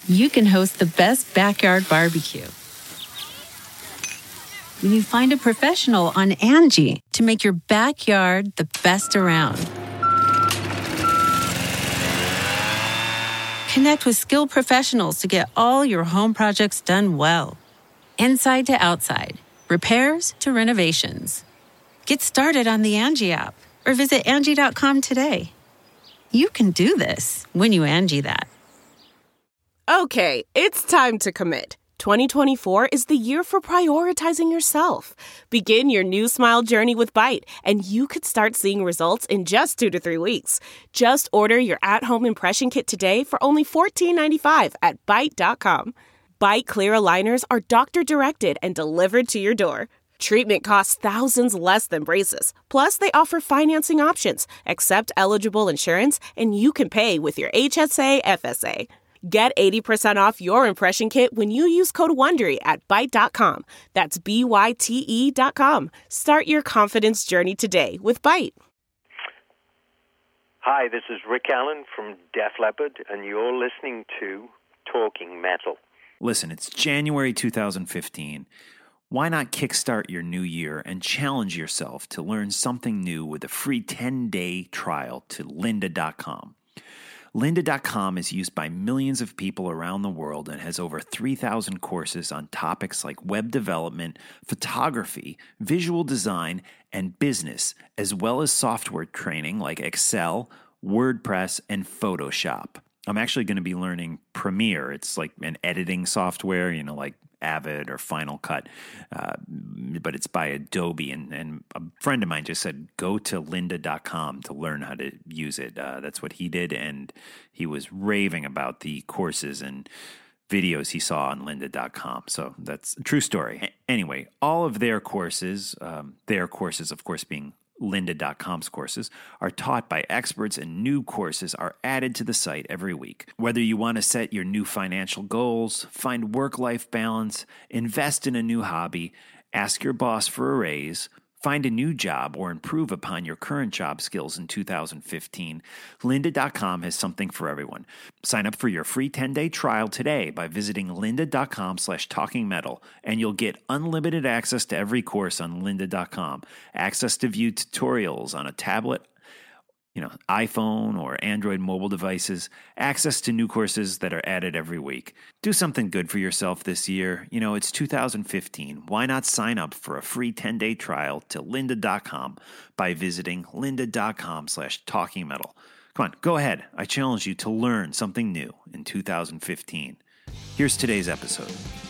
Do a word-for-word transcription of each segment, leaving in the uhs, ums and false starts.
you can host the best backyard barbecue. When you find a professional on Angie to make your backyard the best around. Connect with skilled professionals to get all your home projects done well. Inside to outside, repairs to renovations. Get started on the Angie app or visit Angie dot com today. You can do this when you Angie that. Okay, it's time to commit. twenty twenty-four is the year for prioritizing yourself. Begin your new smile journey with Byte, and you could start seeing results in just two to three weeks. Just order your at-home impression kit today for only fourteen ninety-five at Byte dot com. Byte Clear aligners are doctor-directed and delivered to your door. Treatment costs thousands less than braces. Plus, they offer financing options, accept eligible insurance, and you can pay with your H S A F S A. Get eighty percent off your impression kit when you use code WONDERY at Byte dot com. That's B Y T E dot com. Start your confidence journey today with Byte. Hi, this is Rick Allen from Def Leppard, and you're listening to Talking Metal. Listen, it's January two thousand fifteen. Why not kickstart your new year and challenge yourself to learn something new with a free ten-day trial to lynda dot com? lynda dot com is used by millions of people around the world and has over three thousand courses on topics like web development, photography, visual design, and business, as well as software training like Excel, WordPress, and Photoshop. I'm actually going to be learning Premiere. It's like an editing software, you know, like Avid or Final Cut, uh, but it's by Adobe. And, and a friend of mine just said, go to lynda dot com to learn how to use it. Uh, that's what he did, and he was raving about the courses and videos he saw on lynda dot com. So that's a true story. Anyway, all of their courses, um, their courses, of course, being lynda dot com's courses, are taught by experts, and new courses are added to the site every week. Whether you want to set your new financial goals, find work-life balance, invest in a new hobby, ask your boss for a raise, find a new job, or improve upon your current job skills in two thousand fifteen, lynda dot com has something for everyone. Sign up for your free ten-day trial today by visiting lynda dot com slash talking metal, and you'll get unlimited access to every course on lynda dot com, access to view tutorials on a tablet, you know, iPhone or Android mobile devices, access to new courses that are added every week. Do something good for yourself this year. You know, it's two thousand fifteen. Why not sign up for a free ten-day trial to lynda dot com by visiting lynda dot com slash talking metal. Come on, go ahead. I challenge you to learn something new in two thousand fifteen. Here's today's episode.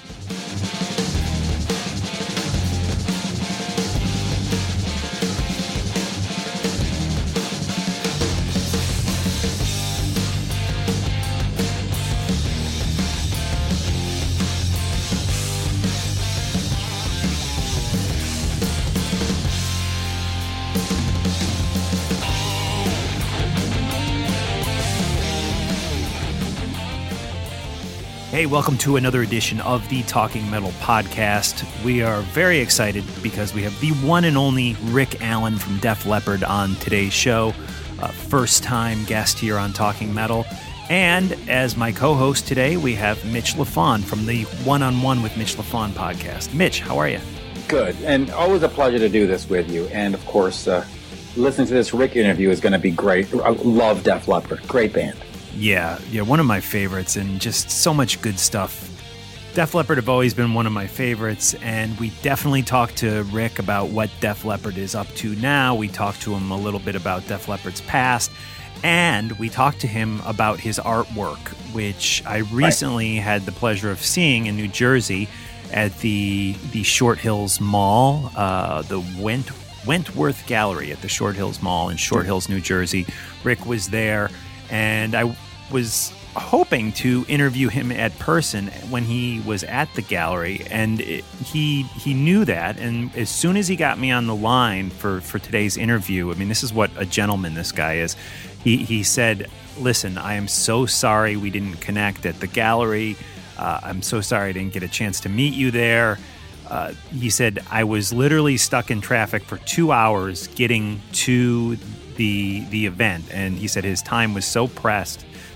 Hey, welcome to another edition of the Talking Metal podcast. We are very excited because we have the one and only Rick Allen from Def Leppard on today's show. Uh, first time guest here on Talking Metal. And as my co-host today, we have Mitch Lafon from the One-on-One with Mitch Lafon podcast. Mitch, how are you? Good, and always a pleasure to do this with you. And of course, uh, listening to this Rick interview is going to be great. I love Def Leppard. Great band. Yeah, yeah, one of my favorites, and just so much good stuff. Def Leppard have always been one of my favorites, and we definitely talked to Rick about what Def Leppard is up to now. We talked to him a little bit about Def Leppard's past, and we talked to him about his artwork, which I recently right. had the pleasure of seeing in New Jersey at the the Short Hills Mall, uh, the Went, Wentworth Gallery at the Short Hills Mall in Short Hills, New Jersey. Rick was there, and I was hoping to interview him at person when he was at the gallery, and it, he he knew that. And as soon as he got me on the line for, for today's interview, I mean, this is what a gentleman this guy is. He he said, "Listen, I am so sorry we didn't connect at the gallery. Uh, I'm so sorry I didn't get a chance to meet you there." Uh, he said, "I was literally stuck in traffic for two hours getting to the the event," and he said his time was so pressed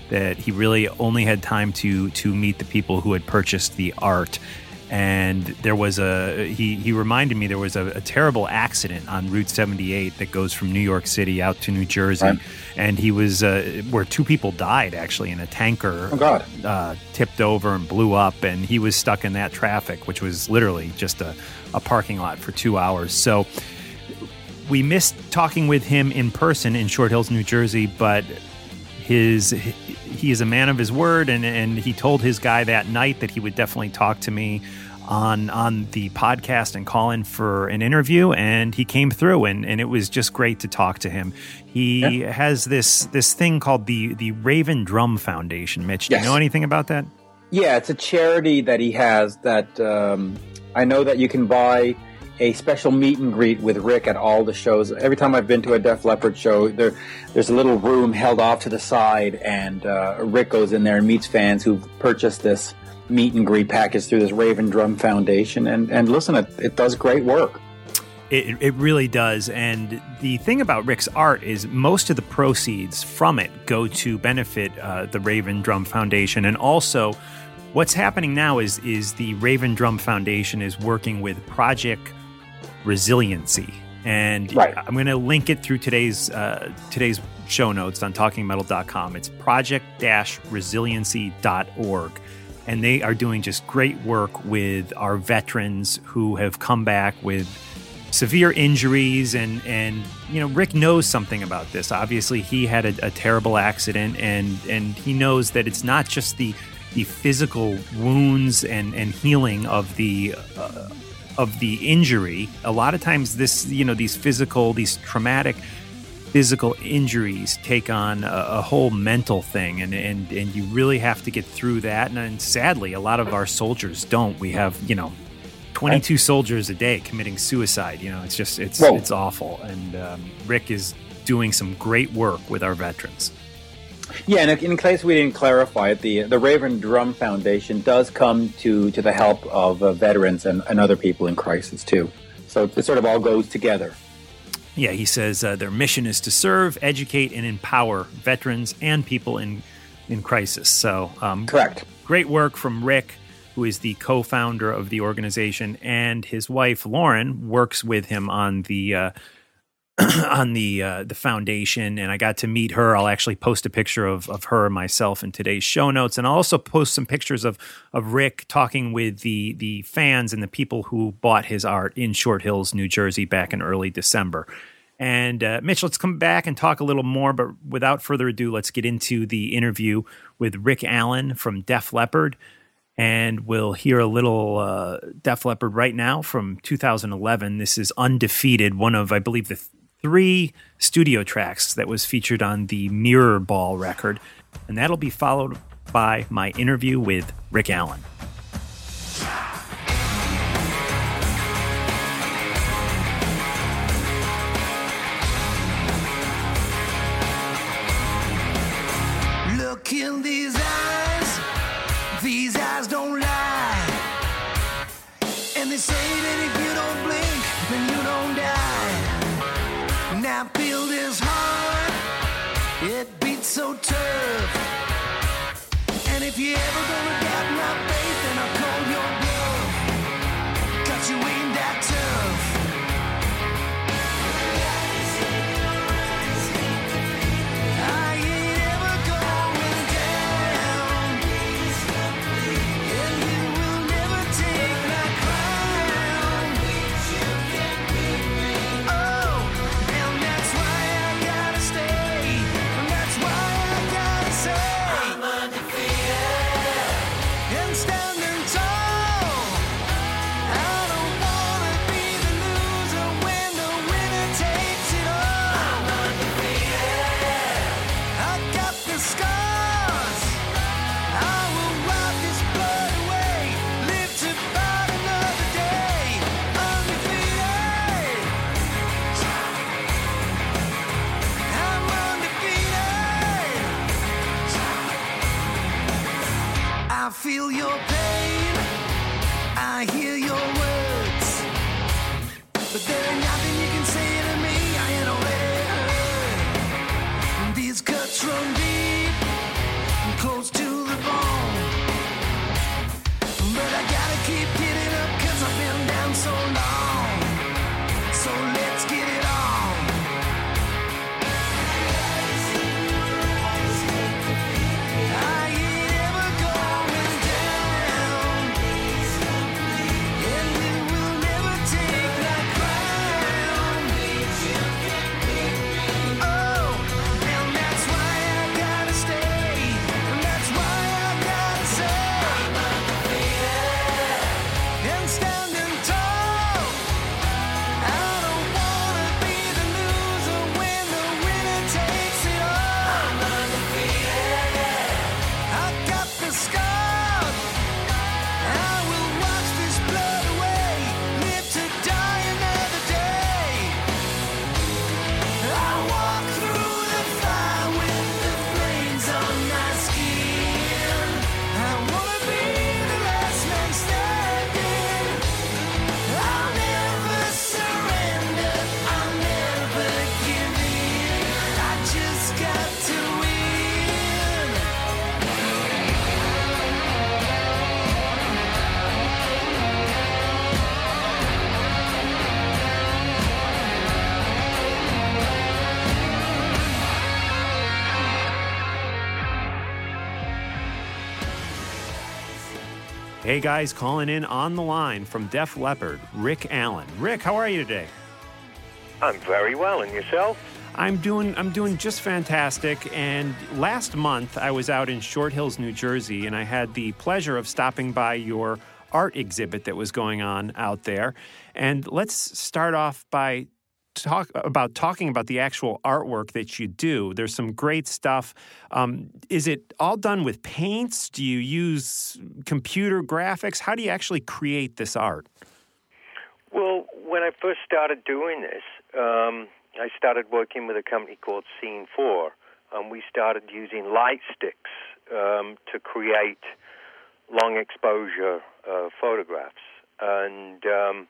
that he really only had time to to meet the people who had purchased the art. And there was a, he, he reminded me there was a, a terrible accident on Route seventy-eight that goes from New York City out to New Jersey. Right. And he was, uh, where two people died actually in a tanker. Oh, God. Uh, tipped over and blew up. And he was stuck in that traffic, which was literally just a, a parking lot for two hours. So we missed talking with him in person in Short Hills, New Jersey, but his, he is a man of his word, and, and he told his guy that night that he would definitely talk to me on on the podcast and call in for an interview, and he came through, and, and it was just great to talk to him. He yeah. has this this thing called the the Raven Drum Foundation. Mitch, do yes. you know anything about that? Yeah, it's a charity that he has that um, I know that you can buy a special meet and greet with Rick at all the shows. Every time I've been to a Def Leppard show, there, there's a little room held off to the side, and uh, Rick goes in there and meets fans who've purchased this meet and greet package through this Raven Drum Foundation. And, and listen, it, it does great work. It, it really does. And the thing about Rick's art is most of the proceeds from it go to benefit uh, the Raven Drum Foundation. And also, what's happening now is, is the Raven Drum Foundation is working with Project Resiliency, and right. I'm going to link it through today's uh, today's show notes on talking metal dot com. It's project resiliency dot org, and they are doing just great work with our veterans who have come back with severe injuries, and and you know, Rick knows something about this. Obviously, he had a, a terrible accident, and and he knows that it's not just the the physical wounds and and healing of the uh, of the injury. A lot of times this, you know, these physical, these traumatic physical injuries take on a, a whole mental thing, and, and, and you really have to get through that. And, and sadly, a lot of our soldiers don't. We have, you know, twenty-two soldiers a day committing suicide. You know, it's just, it's, Whoa. it's awful. And um, Rick is doing some great work with our veterans. Yeah, and in case we didn't clarify it, the the Raven Drum Foundation does come to, to the help of uh, veterans and, and other people in crisis, too. So it sort of all goes together. Yeah, he says uh, their mission is to serve, educate, and empower veterans and people in, in crisis. So, um, correct. Great work from Rick, who is the co-founder of the organization, and his wife, Lauren, works with him on the uh on the uh, the foundation, and I got to meet her. I'll actually post a picture of, of her and myself in today's show notes, and I'll also post some pictures of, of Rick talking with the the fans and the people who bought his art in Short Hills, New Jersey, back in early December. And uh, Mitch, let's come back and talk a little more, but without further ado, let's get into the interview with Rick Allen from Def Leppard. And we'll hear a little uh, Def Leppard right now from two thousand eleven. This is Undefeated, one of, I believe, the th- three studio tracks that was featured on the Mirror Ball record. And that'll be followed by my interview with Rick Allen. Look in these eyes, these eyes don't lie. And they say that if you don't blink, then you don't die. Now feel this heart, it beats so tough. And if you ever gonna doubt my faith, then I'll call your bluff. 'Cause you ain't that tough. I ain't ever going down, and you will never take my crown. Oh, and that's why I gotta stay, and that's why I gotta say I'm undefeated and standing tall. I don't wanna be the loser when the winner takes it all. I'm undefeated. I got the scars. I will wipe this blood away, live to fight another day. Undefeated. I'm undefeated. I feel your pain, I hear your words, but there ain't nothing you can say to me I ain't already heard. These cuts run deep, Hey guys, calling in on the line from Def Leppard, Rick Allen. Rick, how are you today? I'm very well, and yourself? I'm doing I'm doing just fantastic. And last month I was out in Short Hills, New Jersey, and I had the pleasure of stopping by your art exhibit that was going on out there. And let's start off by talk about talking about the actual artwork that you do. There's some great stuff. Um, is it all done with paints? Do you use computer graphics? How do you actually create this art? Well, when I first started doing this, um, I started working with a company called Scene four, and we started using light sticks um, to create long exposure uh, photographs. And um,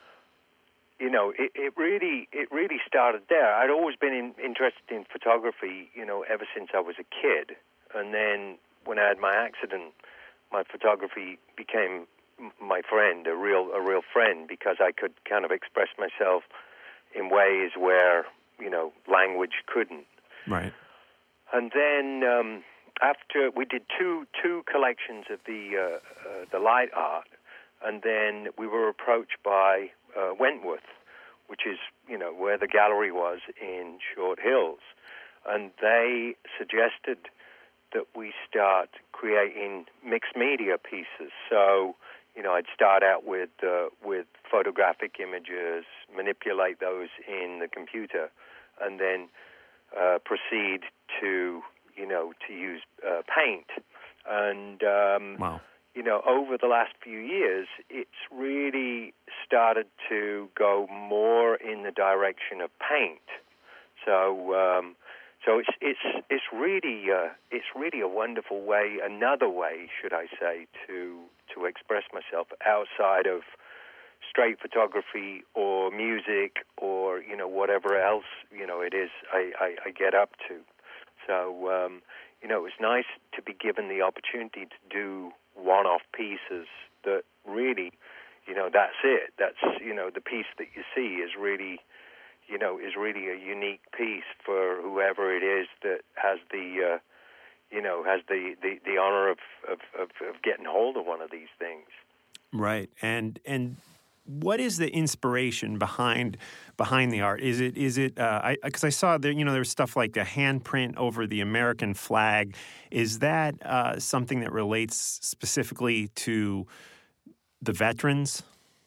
you know, it, it really it really started there. I'd always been in, interested in photography, you know, ever since I was a kid. And then when I had my accident, my photography became my friend, a real a real friend, because I could kind of express myself in ways where, you know, language couldn't. Right. And then um, after we did two two collections of the uh, uh, the light art, and then we were approached by uh, Wentworth, which is, you know, where the gallery was in Short Hills, and they suggested that we start creating mixed media pieces. So, you know, I'd start out with uh, with photographic images, manipulate those in the computer, and then uh, proceed to, you know, to use uh, paint. And um, wow. You know, over the last few years, it's really started to go more in the direction of paint. So, um, so it's it's it's really uh, it's really a wonderful way, another way, should I say, to to express myself outside of straight photography or music or, you know, whatever else, you know, it is I, I, I get up to. So, um, you know, it was nice to be given the opportunity to do one-off pieces that really, you know, that's it. That's, you know, the piece that you see is really, you know, is really a unique piece for whoever it is that has the, uh, you know, has the, the, the honor of, of, of, of getting hold of one of these things. Right. And and what is the inspiration behind behind the art? Is it is it uh, I because I saw there, you know, there's stuff like the handprint over the American flag. Is that uh, something that relates specifically to the veterans?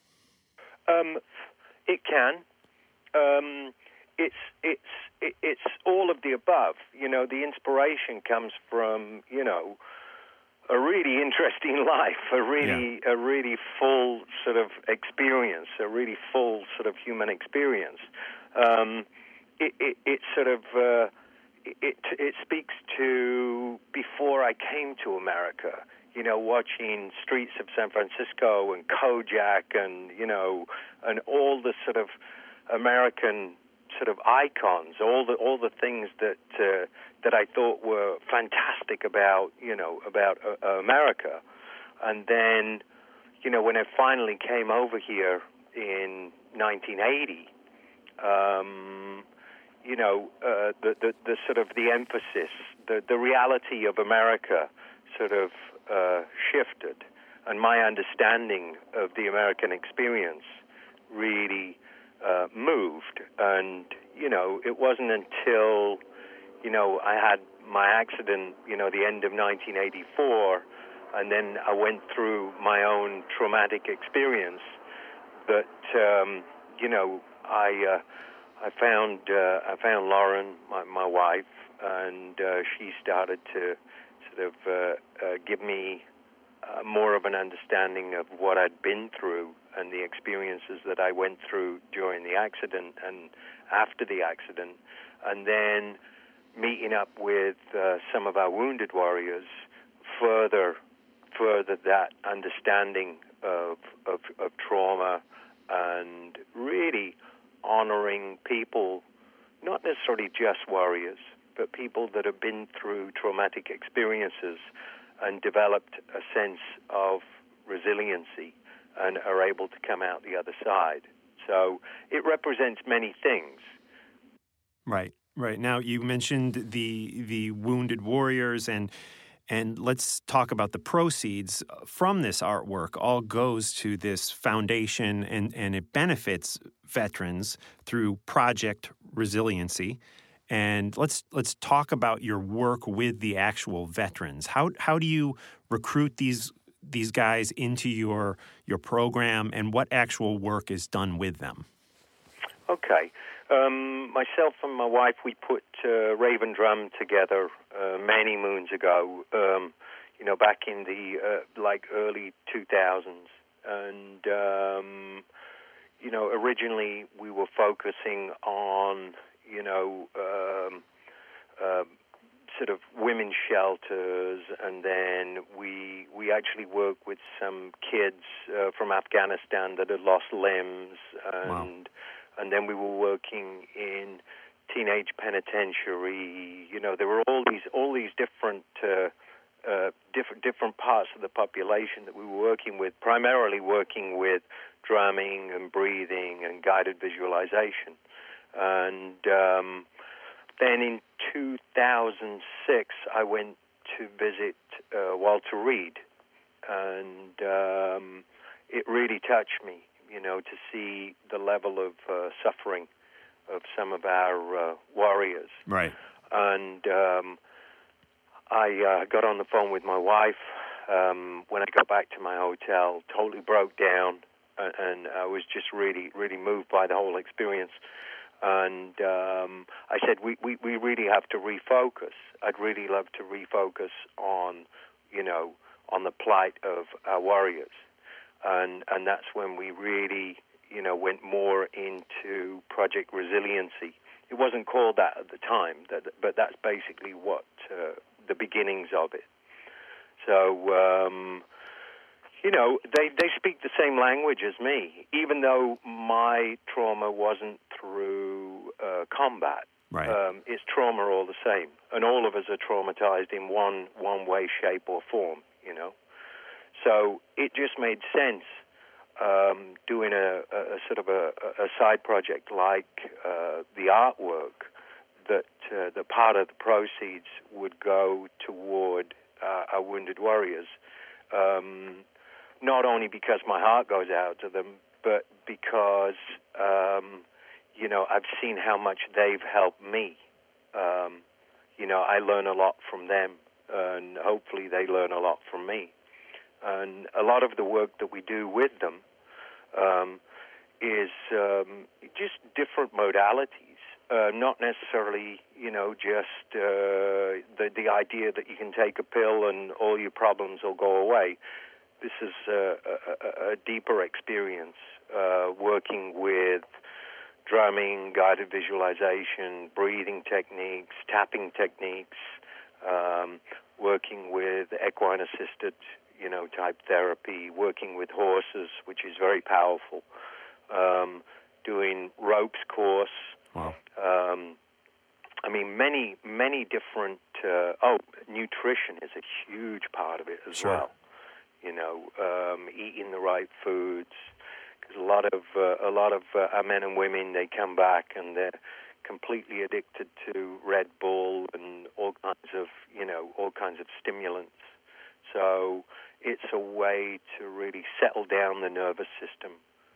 Um, it can. Um, it's it's it, it's all of the above. You know, the inspiration comes from, you know, a really interesting life, a really yeah. a really full sort of experience, a really full sort of human experience. Um, it, it, it sort of uh, it it speaks to before I came to America. You know, watching Streets of San Francisco and Kojak and, you know, and all the sort of American sort of icons, all the all the things that uh, that I thought were fantastic about, you know, about uh, America. And then, you know, when I finally came over here in nineteen eighty, um, you know, uh, the, the the sort of the emphasis, the the reality of America sort of uh, shifted, and my understanding of the American experience really uh, moved. And, you know, it wasn't until, you know, I had my accident, you know, the end of nineteen eighty-four, and then I went through my own traumatic experience that, um, you know, I uh, I found uh, I found Lauren, my, my wife, and uh, she started to sort of uh, uh, give me uh, more of an understanding of what I'd been through and the experiences that I went through during the accident and after the accident, and then meeting up with uh, some of our wounded warriors further further that understanding of, of of trauma, and really honoring people, not necessarily just warriors, but people that have been through traumatic experiences and developed a sense of resiliency and are able to come out the other side. So it represents many things. Right, right. Now, you mentioned the the wounded warriors, and And let's talk about the proceeds from this artwork. All goes to this foundation, and, and it benefits veterans through Project Resiliency. And let's let's talk about your work with the actual veterans. How how do you recruit these these guys into your your program, and what actual work is done with them? Okay. Um, myself and my wife, we put uh, Raven Drum together uh, many moons ago, um, you know, back in the, uh, like, early two thousands. And, um, you know, originally we were focusing on, you know, um, uh, sort of women's shelters, and then we we actually worked with some kids uh, from Afghanistan that had lost limbs, and Wow. and then we were working in teenage penitentiary. You know, there were all these all these different uh, uh, different different parts of the population that we were working with. Primarily working with drumming and breathing and guided visualization, and um, then in two thousand six I went to visit uh, Walter Reed, and um, it really touched me. You know, to see the level of uh, suffering of some of our uh, warriors. Right. And um, I uh, got on the phone with my wife um, when I got back to my hotel, totally broke down, and, and I was just really, really moved by the whole experience. And um, I said, we, we, we really have to refocus. I'd really love to refocus on, you know, on the plight of our warriors. And and that's when we really, you know, went more into Project Resiliency. It wasn't called that at the time, that, but that's basically what uh, the beginnings of it. So, um, you know, they, they speak the same language as me, even though my trauma wasn't through uh, combat. Right. Um, it's trauma all the same, and all of us are traumatized in one one way, shape, or form, you know. So it just made sense um, doing a, a, a sort of a, a side project like uh, the artwork, that uh, the part of the proceeds would go toward uh, our wounded warriors, um, not only because my heart goes out to them, but because, um, you know, I've seen how much they've helped me. Um, you know, I learn a lot from them, and hopefully they learn a lot from me. And a lot of the work that we do with them um, is um, just different modalities, uh, not necessarily, you know, just uh, the, the idea that you can take a pill and all your problems will go away. This is a, a, a deeper experience, uh, working with drumming, guided visualization, breathing techniques, tapping techniques, um, working with equine-assisted you know, type therapy, working with horses, which is very powerful, um, doing ropes course. Wow. Um, I mean, many, many different, uh, oh, nutrition is a huge part of it as Sure. well. You know, um, eating the right foods, because a lot of, uh, a lot of uh, our men and women, they come back and they're completely addicted to Red Bull and all kinds of, you know, all kinds of stimulants. So it's a way to really settle down the nervous system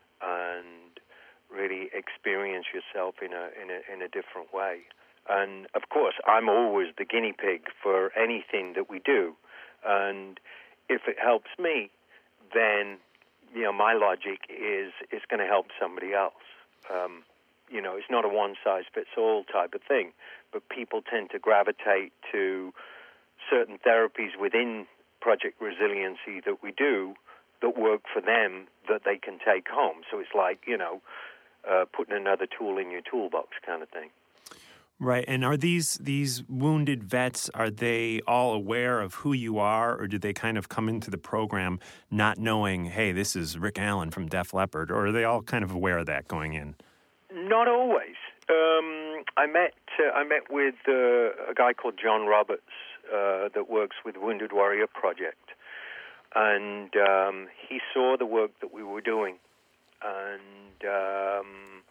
and really experience yourself in a in a in a different way. And of course, I'm always the guinea pig for anything that we do. And if it helps me, then you know my logic is it's going to help somebody else. Um, you know, it's not a one size fits all type of thing, but people tend to gravitate to certain therapies within Project Resiliency that we do that work for them that they can take home. So it's like, you know, uh, putting another tool in your toolbox kind of thing. Right. And are these these wounded vets, are they all aware of who you are, or do they kind of come into the program not knowing, hey, this is Rick Allen from Def Leppard, or are they all kind of aware of that going in? Not always. Um, I met uh, I met with uh, a guy called John Roberts uh, that works with Wounded Warrior Project, and um, he saw the work that we were doing, and um,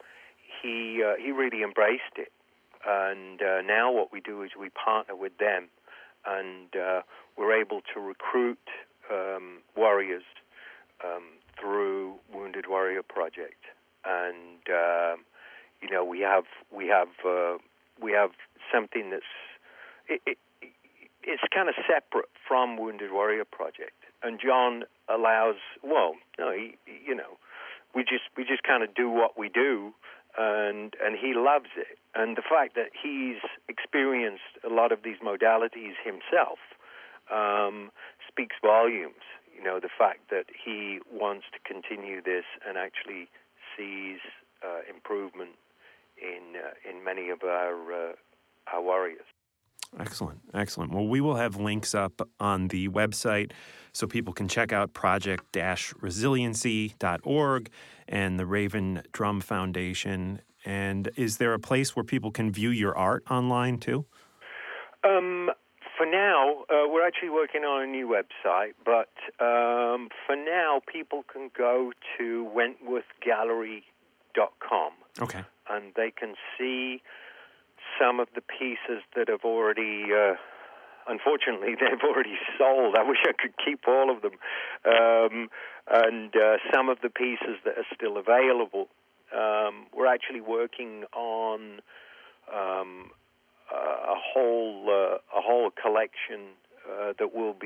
he uh, he really embraced it. And uh, now what we do is we partner with them, and uh, we're able to recruit um, warriors um, through Wounded Warrior Project, and um, you know we have we have uh, we have something that's it, it, it's kind of separate from Wounded Warrior Project, and John allows well no he, you know we just we just kind of do what we do, and and he loves it, and the fact that he's experienced a lot of these modalities himself um, speaks volumes. You know, the fact that he wants to continue this and actually sees uh, improvement in uh, in many of our uh, our warriors. Excellent, excellent. Well, we will have links up on the website so people can check out project dash resiliency dot org and the Raven Drum Foundation. And is there a place where people can view your art online too? Um, for now, uh, we're actually working on a new website, but um, for now, people can go to wentworth gallery dot com. Okay. And they can see some of the pieces that have already, uh, unfortunately, they've already sold. I wish I could keep all of them. Um, and uh, some of the pieces that are still available. Um, we're actually working on um, a whole uh, a whole collection uh, that will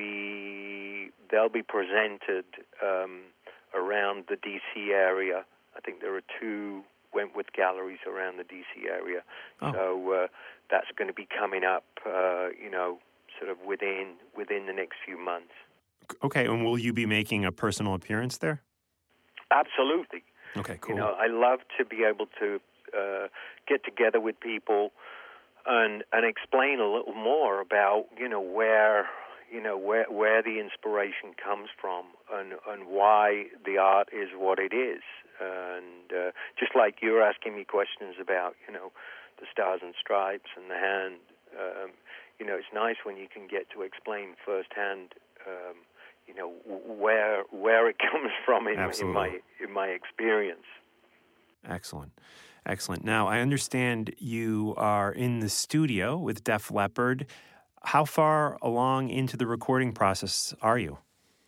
be they'll be presented um, around the D C area. I think there are two Wentworth galleries around the D C area, oh. so uh, that's going to be coming up. Uh, you know, sort of within within the next few months. Okay, and will you be making a personal appearance there? Absolutely. Okay, cool. You know, I love to be able to uh, get together with people and and explain a little more about you know where you know where where the inspiration comes from and and why the art is what it is. And uh, just like you're asking me questions about you know the stars and stripes and the hand, um, you know, it's nice when you can get to explain firsthand. Um, You know where where it comes from in, in my in my experience. Excellent, excellent. Now I understand you are in the studio with Def Leppard. How far along into the recording process are you?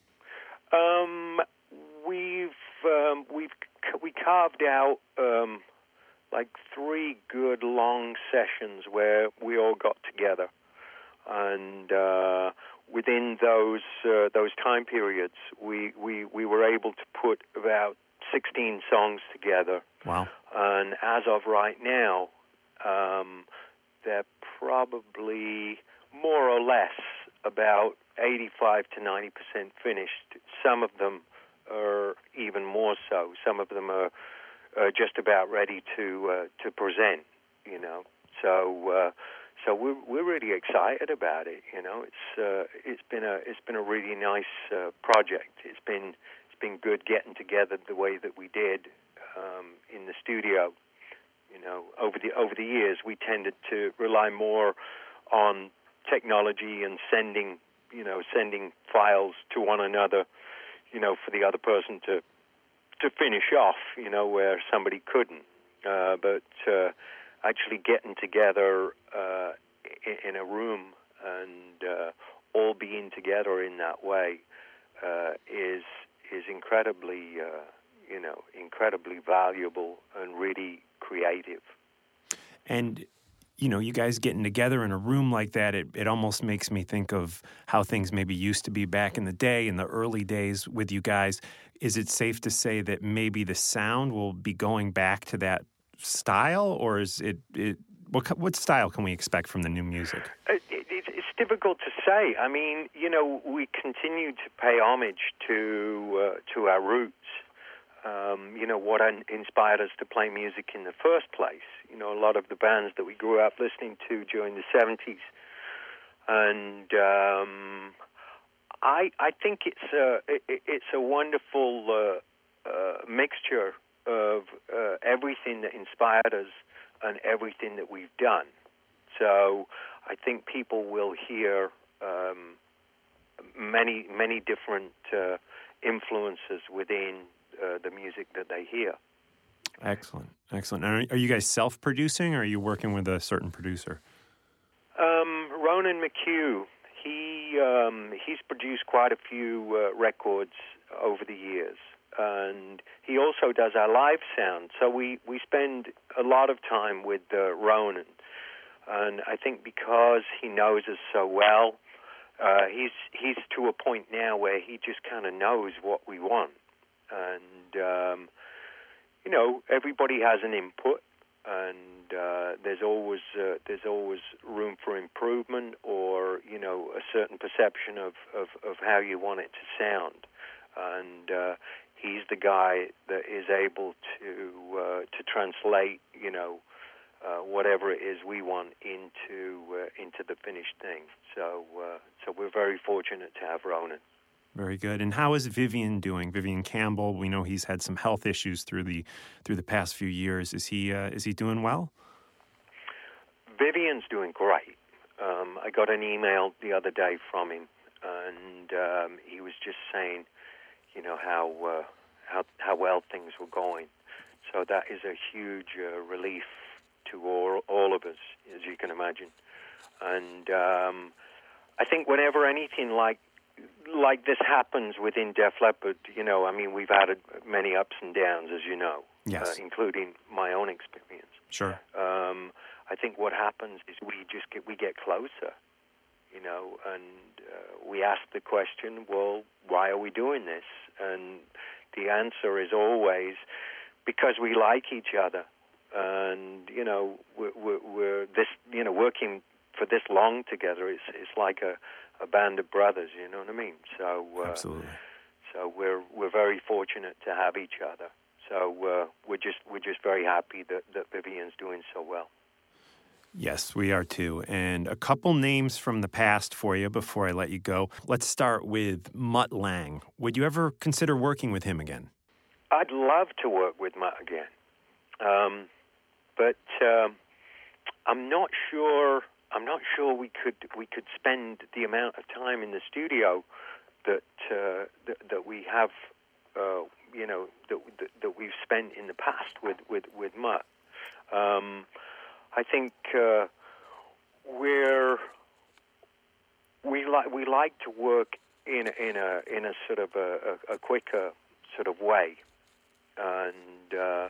Um, we've um, we've we carved out um, like three good long sessions where we all got together, and. Uh, Within those uh, those time periods, we, we, we were able to put about sixteen songs together. Wow. And as of right now, um, they're probably more or less about eighty-five to ninety percent finished. Some of them are even more so. Some of them are, are just about ready to uh, to present, you know. So... Uh, So we're we're really excited about it. You know, it's uh, it's been a it's been a really nice uh, project. It's been it's been good getting together the way that we did um, in the studio. You know, over the over the years, we tended to rely more on technology and sending you know sending files to one another. You know, for the other person to to finish off. You know, where somebody couldn't. Uh, but uh, actually getting together uh, in a room and uh, all being together in that way uh, is is incredibly, uh, you know, incredibly valuable and really creative. And you know, you guys getting together in a room like that, it, it almost makes me think of how things maybe used to be back in the day, in the early days with you guys. Is it safe to say that maybe the sound will be going back to that style, or is it, it what what style can we expect from the new music? It, it, it's difficult to say. I mean, you know, we continue to pay homage to uh, to our roots. Um, you know, what inspired us to play music in the first place. You know, a lot of the bands that we grew up listening to during the seventies, and um, I I think it's a it, it's a wonderful uh, uh, mixture of uh, everything that inspired us and everything that we've done. So I think people will hear um, many, many different uh, influences within uh, the music that they hear. Excellent, excellent. Are, are you guys self-producing, or are you working with a certain producer? Um, Ronan McHugh, he he um, he's produced quite a few uh, records over the years, and he also does our live sound. So we, we spend a lot of time with uh, Ronan, and I think because he knows us so well, uh, he's he's to a point now where he just kind of knows what we want, and um, you know, everybody has an input. And uh, there's always uh, there's always room for improvement, or you know, a certain perception of, of, of how you want it to sound. And uh, he's the guy that is able to uh, to translate, you know, uh, whatever it is we want into uh, into the finished thing. So uh, so we're very fortunate to have Ronan. Very good. And how is Vivian doing? Vivian Campbell, we know he's had some health issues through the through the past few years. Is he uh, is he doing well? Vivian's doing great. Um, I got an email the other day from him, and um, he was just saying, you know, how uh, how how well things were going. So that is a huge uh, relief to all all of us, as you can imagine. And um, I think whenever anything like like this happens within Def Leppard, you know, I mean, we've had many ups and downs, as you know, yes. uh, including my own experience. Sure. Um, I think what happens is we just get we get closer, you know, and uh, we ask the question, well, why are we doing this? And the answer is always because we like each other, and you know, we're, we're, we're this, you know, working for this long together. It's it's like a a band of brothers, you know what I mean? So uh, absolutely. So we're we're very fortunate to have each other. So uh, we're just we're just very happy that, that Vivian's doing so well. Yes, we are too. And a couple names from the past for you before I let you go. Let's start with Mutt Lange. Would you ever consider working with him again? I'd love to work with Mutt again, um, but um, I'm not sure. I'm not sure we could we could spend the amount of time in the studio that uh, that, that we have, uh, you know, that, that that we've spent in the past with with with Mutt. Um, I think uh, we're we like we like to work in a, in a in a sort of a, a, a quicker sort of way, and. Uh,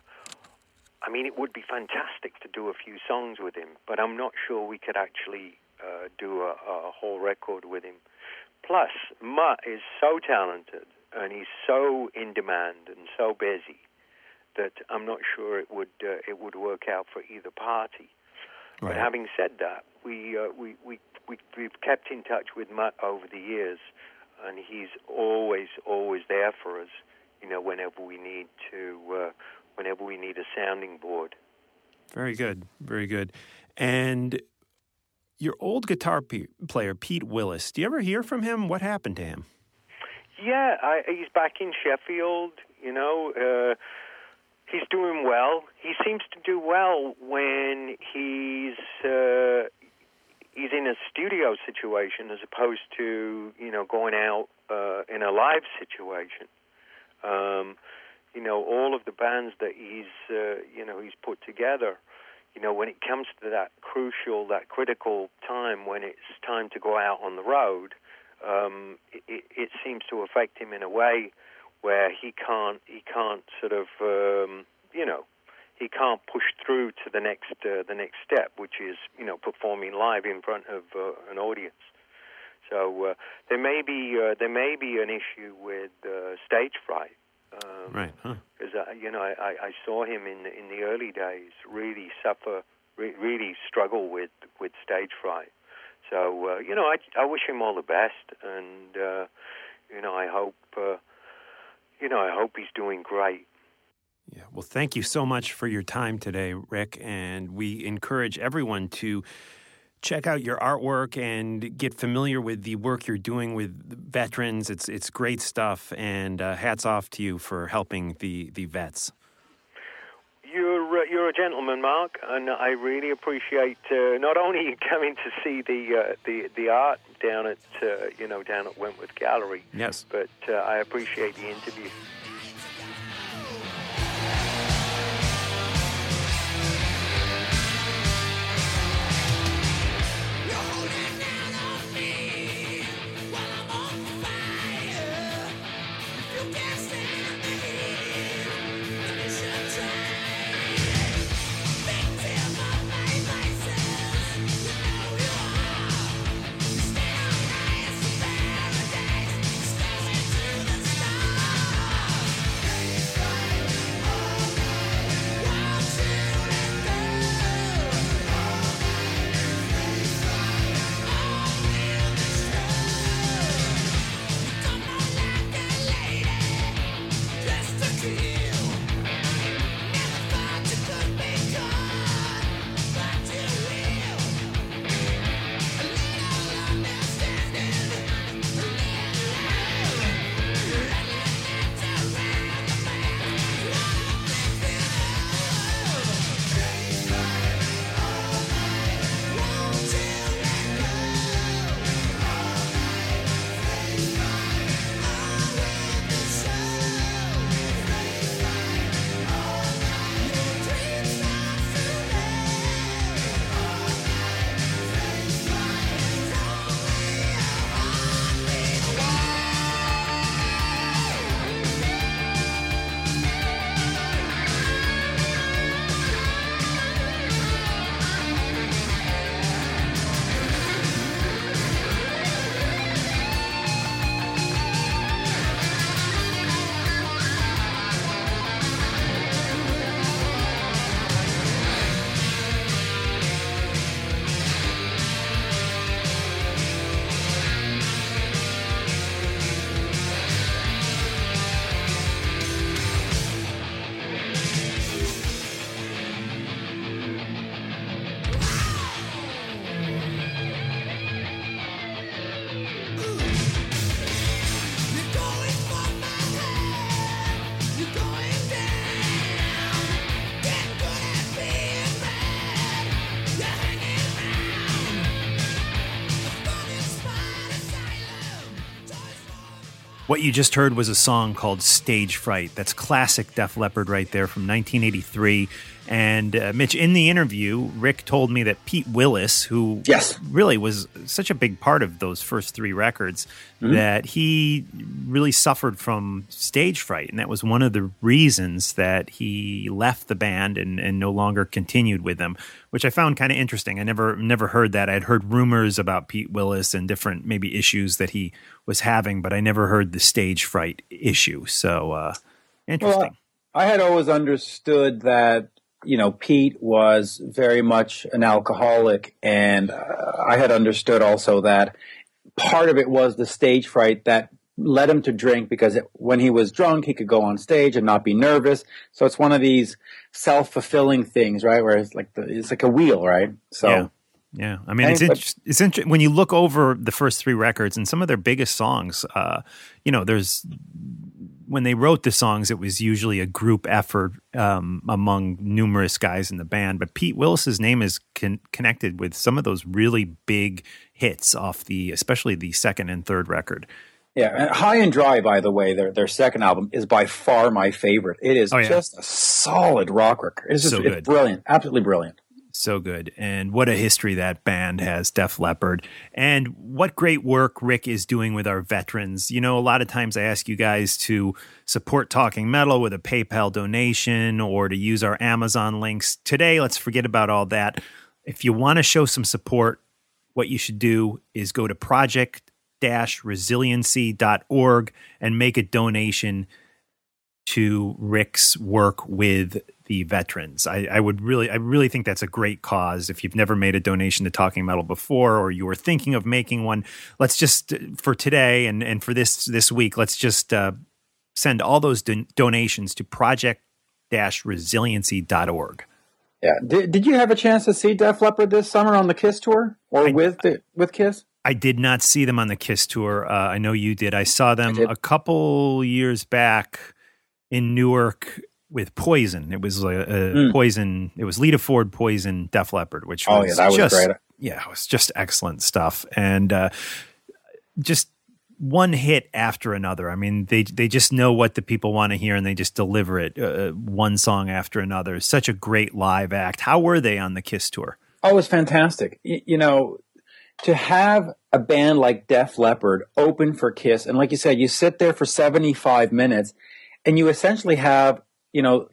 I mean, it would be fantastic to do a few songs with him, but I'm not sure we could actually uh, do a, a whole record with him. Plus, Mutt is so talented, and he's so in demand and so busy that I'm not sure it would uh, it would work out for either party. Right. But having said that, we, uh, we we we we've kept in touch with Mutt over the years, and he's always always there for us. You know, whenever we need to. Uh, whenever we need a sounding board. Very good, very good. And your old guitar p- player, Pete Willis, do you ever hear from him? What happened to him? Yeah, I, he's back in Sheffield, you know. Uh, he's doing well. He seems to do well when he's uh, he's in a studio situation as opposed to, you know, going out uh, in a live situation. Um You know, all of the bands that he's, uh, you know, he's put together, you know, when it comes to that crucial, that critical time when it's time to go out on the road, um, it, it seems to affect him in a way where he can't, he can't sort of, um, you know, he can't push through to the next, uh, the next step, which is, you know, performing live in front of uh, an audience. So uh, there may be, uh, there may be an issue with uh, stage fright. Um, right, huh? Because uh, you know, I, I saw him in the, in the early days really suffer, re- really struggle with, with stage fright. So uh, you know, I, I wish him all the best, and uh, you know, I hope uh, you know, I hope he's doing great. Yeah. Well, thank you so much for your time today, Rick, and we encourage everyone to check out your artwork and get familiar with the work you're doing with veterans. It's it's great stuff, and uh, hats off to you for helping the, the vets. You're uh, you're a gentleman, Mark, and I really appreciate uh, not only coming to see the uh, the the art down at uh, you know down at Wentworth Gallery. Yes, but uh, I appreciate the interview. What you just heard was a song called Stage Fright. That's classic Def Leppard right there from nineteen eighty-three. And uh, Mitch, in the interview, Rick told me that Pete Willis, who yes. really was such a big part of those first three records, mm-hmm. that he really suffered from stage fright. And that was one of the reasons that he left the band and, and no longer continued with them, which I found kind of interesting. I never never heard that. I'd heard rumors about Pete Willis and different maybe issues that he was having, but I never heard the stage fright issue. So uh, interesting. Well, I had always understood that, you know, Pete was very much an alcoholic, and uh, I had understood also that part of it was the stage fright that led him to drink, because it, when he was drunk, he could go on stage and not be nervous. So it's one of these self-fulfilling things, right? Where it's like the, it's like a wheel, right? So. Yeah. Yeah, I mean, it's inter- it's inter- when you look over the first three records and some of their biggest songs, uh, you know, there's when they wrote the songs, it was usually a group effort um, among numerous guys in the band. But Pete Willis's name is con- connected with some of those really big hits off the, especially the second and third record. Yeah, and High and Dry, by the way, their their second album is by far my favorite. It is oh, yeah. just a solid rock record. It's just so it's brilliant, absolutely brilliant. So good. And what a history that band has, Def Leppard. And what great work Rick is doing with our veterans. You know, a lot of times I ask you guys to support Talking Metal with a PayPal donation or to use our Amazon links. Today, let's forget about all that. If you want to show some support, what you should do is go to project dash resiliency dot org and make a donation to Rick's work with the veterans. I, I would really, I really think that's a great cause. If you've never made a donation to Talking Metal before, or you were thinking of making one, let's just, for today and, and for this this week, let's just uh, send all those don- donations to project dash resiliency dot org. Yeah. Did, did you have a chance to see Def Leppard this summer on the Kiss tour, or I, with the, with Kiss? I did not see them on the Kiss tour. Uh, I know you did. I saw them I a couple years back in Newark with Poison. It was a, a mm. Poison. It was Lita Ford, Poison, Def Leppard, which was, oh, yeah, that was just, great. Yeah, it was just excellent stuff. And uh, just one hit after another. I mean, they they just know what the people want to hear, and they just deliver it uh, one song after another. Such a great live act. How were they on the Kiss tour? Oh, it was fantastic. Y- you know, to have a band like Def Leppard open for Kiss, and like you said, you sit there for seventy-five minutes, and you essentially have, you know,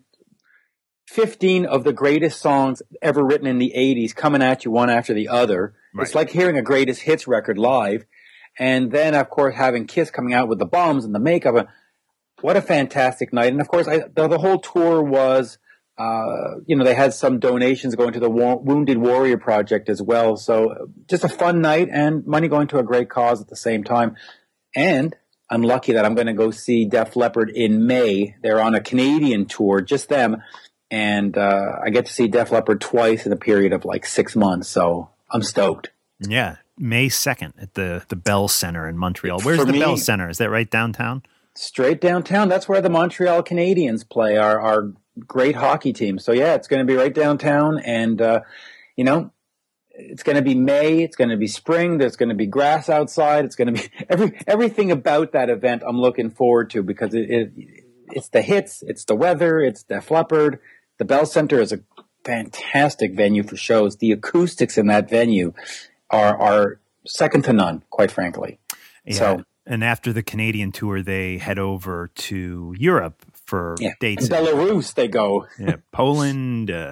fifteen of the greatest songs ever written in the eighties coming at you one after the other. Right. It's like hearing a greatest hits record live. And then, of course, having Kiss coming out with the bombs and the makeup. What a fantastic night. And, of course, I, the, the whole tour was, uh, you know, they had some donations going to the War- Wounded Warrior Project as well. So just a fun night and money going to a great cause at the same time. And I'm lucky that I'm going to go see Def Leppard in May. They're on a Canadian tour, just them. And uh, I get to see Def Leppard twice in a period of like six months. So I'm stoked. Yeah. May second at the, the Bell Center in Montreal. Where's For the me, Bell Center? Is that right downtown? Straight downtown. That's where the Montreal Canadiens play, our, our great hockey team. So, yeah, it's going to be right downtown. And, uh, you know, it's going to be May. It's going to be spring. There's going to be grass outside. It's going to be every everything about that event I'm looking forward to, because it, it it's the hits, it's the weather, it's Def Leppard. The Bell Center is a fantastic venue for shows. The acoustics in that venue are are second to none, quite frankly. Yeah. So, and after the Canadian tour, they head over to Europe for yeah. dates. In Belarus, they go. Yeah, Poland, uh,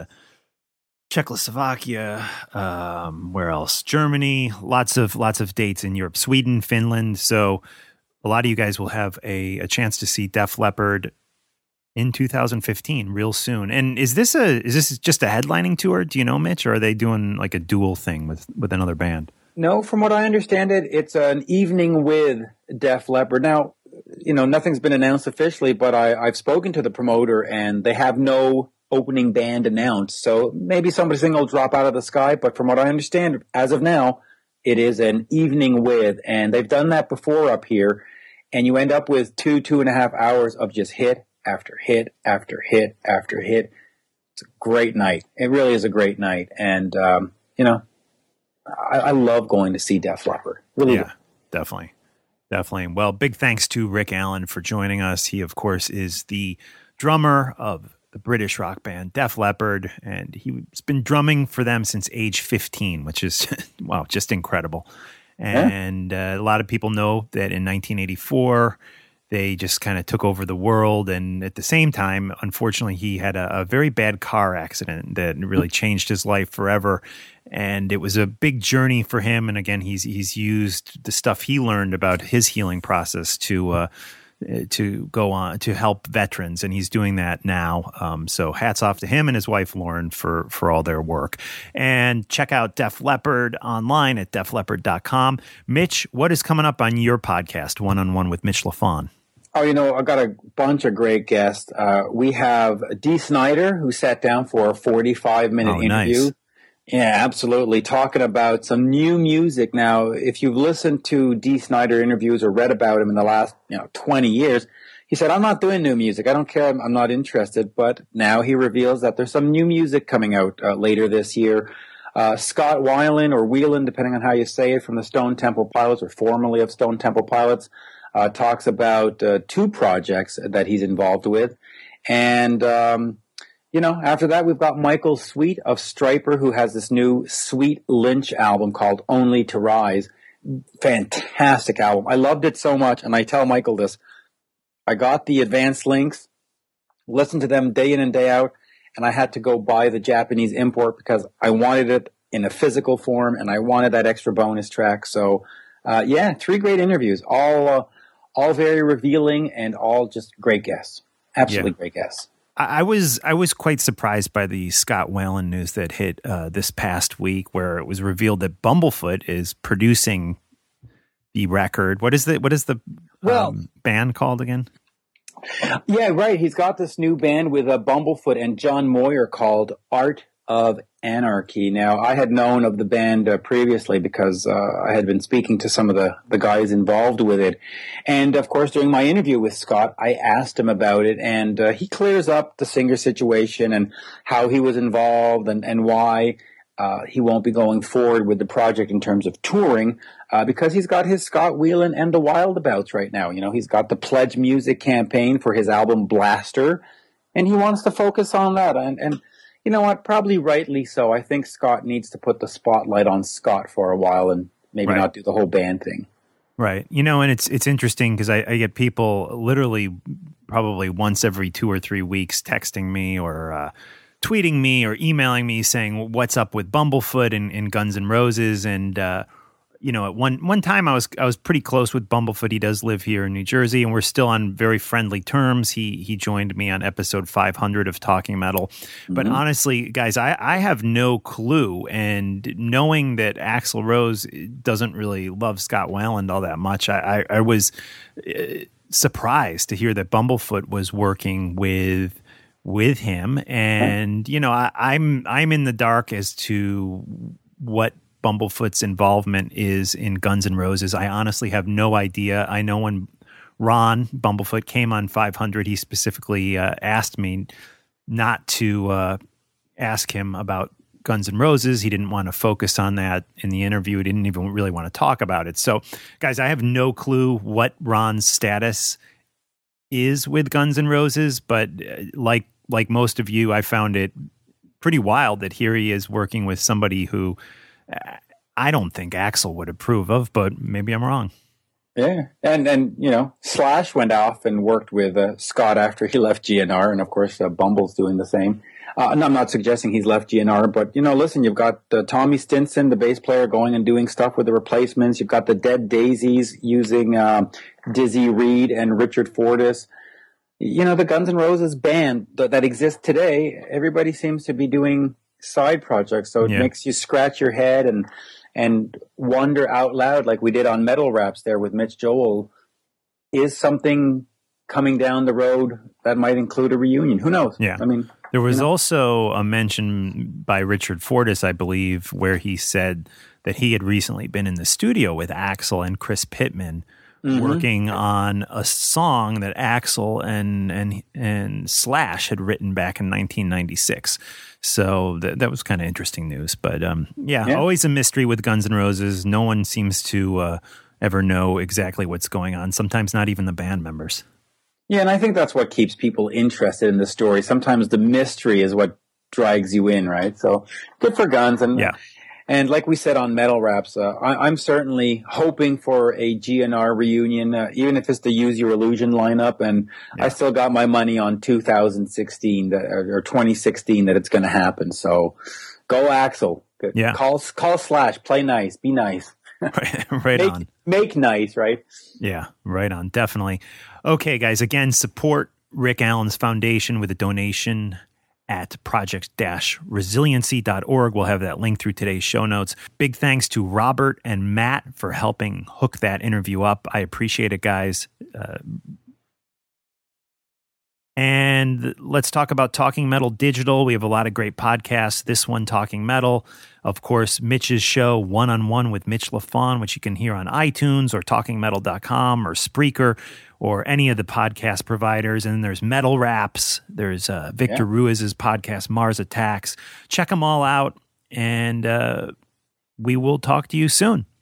Czechoslovakia, um, where else? Germany. Lots of lots of dates in Europe. Sweden, Finland. So a lot of you guys will have a, a chance to see Def Leppard in two thousand fifteen, real soon. And is this a is this just a headlining tour? Do you know, Mitch, or are they doing like a dual thing with, with another band? No, from what I understand it, it's an evening with Def Leppard. Now, you know, nothing's been announced officially, but I, I've spoken to the promoter, and they have no opening band announced. So maybe somebody's will drop out of the sky. But from what I understand, as of now, it is an evening with, and they've done that before up here, and you end up with two, two and a half hours of just hit after hit after hit after hit. It's a great night. It really is a great night. And, um, you know, I, I love going to see Def Leppard. Really yeah, do. definitely. Definitely. Well, big thanks to Rick Allen for joining us. He, of course, is the drummer of the British rock band Def Leppard, and he's been drumming for them since age fifteen, which is, wow, just incredible. And uh, a lot of people know that in nineteen eighty-four, they just kind of took over the world. And at the same time, unfortunately, he had a, a very bad car accident that really changed his life forever. And it was a big journey for him. And again, he's he's used the stuff he learned about his healing process to uh, to go on to help veterans, and he's doing that now. Um, so hats off to him and his wife Lauren for for all their work. And check out Def Leppard online at def leppard dot com. Mitch, what is coming up on your podcast, One on One with Mitch LaFon? Oh, you know, I got a bunch of great guests. Uh, we have Dee Snider, who sat down for a forty-five minute oh, interview. Nice. Yeah, absolutely. Talking about some new music. Now, if you've listened to Dee Snider interviews or read about him in the last, you know, twenty years, he said, I'm not doing new music. I don't care. I'm, I'm not interested. But now he reveals that there's some new music coming out uh, later this year. Uh, Scott Weiland, or Whelan, depending on how you say it, from the Stone Temple Pilots, or formerly of Stone Temple Pilots, uh, talks about uh, two projects that he's involved with. And, um, you know, after that, we've got Michael Sweet of Stryper, who has this new Sweet Lynch album called Only to Rise. Fantastic album. I loved it so much, and I tell Michael this. I got the advanced links, listened to them day in and day out, and I had to go buy the Japanese import because I wanted it in a physical form, and I wanted that extra bonus track. So, uh, yeah, three great interviews, all uh, all very revealing and all just great guests. Absolutely yeah. great guests. I was I was quite surprised by the Scott Weiland news that hit uh, this past week, where it was revealed that Bumblefoot is producing the record. What is the what is the well, um, band called again? Yeah, right. He's got this new band with uh, Bumblefoot and John Moyer called Art of Anarchy. Now, I had known of the band uh, previously because uh, I had been speaking to some of the, the guys involved with it. And, of course, during my interview with Scott, I asked him about it, and uh, he clears up the singer situation and how he was involved and, and why uh, he won't be going forward with the project in terms of touring uh, because he's got his Scott Whelan and the Wildabouts right now. You know, he's got the Pledge Music campaign for his album Blaster, and he wants to focus on that. And, and you know what? Probably rightly so. I think Scott needs to put the spotlight on Scott for a while and maybe right. not do the whole band thing. Right. You know, and it's it's interesting because I, I get people literally probably once every two or three weeks texting me or uh, tweeting me or emailing me saying, what's up with Bumblefoot and, and Guns N' Roses? And, uh, you know, at one one time I was I was pretty close with Bumblefoot. He does live here in New Jersey, and we're still on very friendly terms. He he joined me on episode five hundred of Talking Metal. Mm-hmm. But honestly, guys, I, I have no clue. And knowing that Axl Rose doesn't really love Scott Weiland all that much, I, I, I was uh, surprised to hear that Bumblefoot was working with with him. And, you know, I, I'm I'm in the dark as to what Bumblefoot's involvement is in Guns N' Roses. I honestly have no idea. I know when Ron Bumblefoot came on five hundred, he specifically uh, asked me not to uh, ask him about Guns N' Roses. He didn't want to focus on that in the interview. He didn't even really want to talk about it. So, guys, I have no clue what Ron's status is with Guns N' Roses, but uh, like like most of you, I found it pretty wild that here he is working with somebody who I don't think Axl would approve of, but maybe I'm wrong. Yeah, and and you know, Slash went off and worked with uh, Scott after he left G N R, and of course, uh, Bumble's doing the same. Uh, and I'm not suggesting he's left G N R, but you know, listen, you've got uh, Tommy Stinson, the bass player, going and doing stuff with the Replacements. You've got the Dead Daisies using uh, Dizzy Reed and Richard Fortus. You know, the Guns N' Roses band that, that exists today, everybody seems to be doing side projects, so it yeah. makes you scratch your head and and wonder out loud, like we did on Metal Raps there with Mitch Joel. Is something coming down the road that might include a reunion? Who knows? Yeah, I mean, there was you know? also a mention by Richard Fortus, I believe, where he said that he had recently been in the studio with Axl and Chris Pittman. Mm-hmm. Working on a song that Axl and and and Slash had written back in nineteen ninety-six. So th- that was kind of interesting news. But um, yeah, yeah, always a mystery with Guns N' Roses. No one seems to uh, ever know exactly what's going on. Sometimes not even the band members. Yeah, and I think that's what keeps people interested in the story. Sometimes the mystery is what drags you in, right? So good for Guns. And yeah. And like we said on Metal Raps, uh, I, I'm certainly hoping for a G N R reunion, uh, even if it's the Use Your Illusion lineup. And yeah. I still got my money on two thousand sixteen that, or twenty sixteen that it's going to happen. So go Axl. Yeah. Call, call Slash. Play nice. Be nice. right right make, on. Make nice, right? Yeah, right on. Definitely. Okay, guys. Again, support Rick Allen's foundation with a donation at project resiliency dot org. We'll have that link through today's show notes. Big thanks to Robert and Matt for helping hook that interview up. I appreciate it, guys. Uh, and let's talk about Talking Metal Digital. We have a lot of great podcasts. This one, Talking Metal. Of course, Mitch's show, One-on-One with Mitch LaFon, which you can hear on iTunes or talking metal dot com or Spreaker or any of the podcast providers. And there's Metal Raps. There's uh, Victor yeah. Ruiz's podcast, Mars Attacks. Check them all out, and uh, we will talk to you soon.